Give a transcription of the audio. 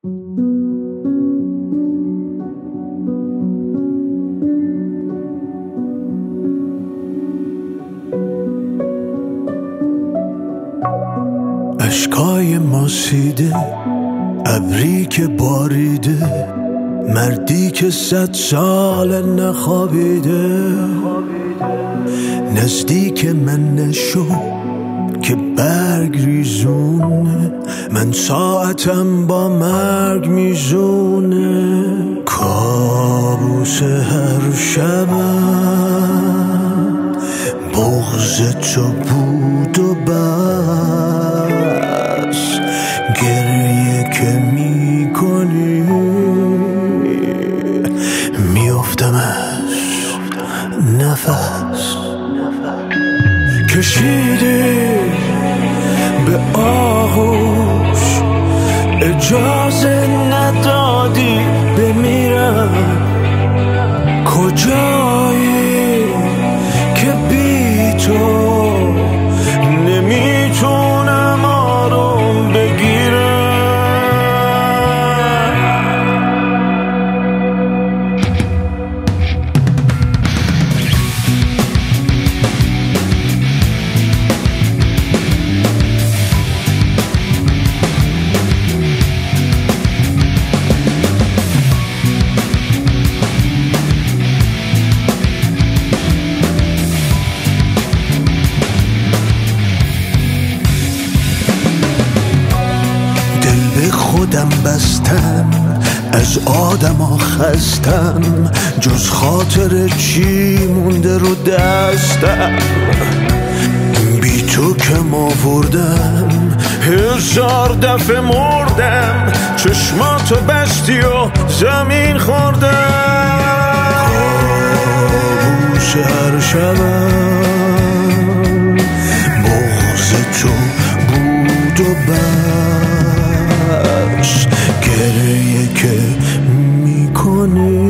اشکای ماسیده، ابری که باریده، مردی که 100 سال نخوابیده. نزدیک من نشو که برگ ریزونه، من ساعتم با مرگ میزونه. کابوس هر شبم بغض تو بود و بس، گریه که میکنی میافتم از نفس. کشیدی به آغوش، اجازه ندادی بمیرم. کجایی که بی تو نمیتونم آروم بگیرم. خودم بستم، از آدما خستم، جز خاطر چی مونده رو دستم. بی تو که ماوردم 1000 دفعه مردم، چشماتو بستی و زمین خوردم. کابوس هر شبم بغض تو بود و بس، گریه که میکنی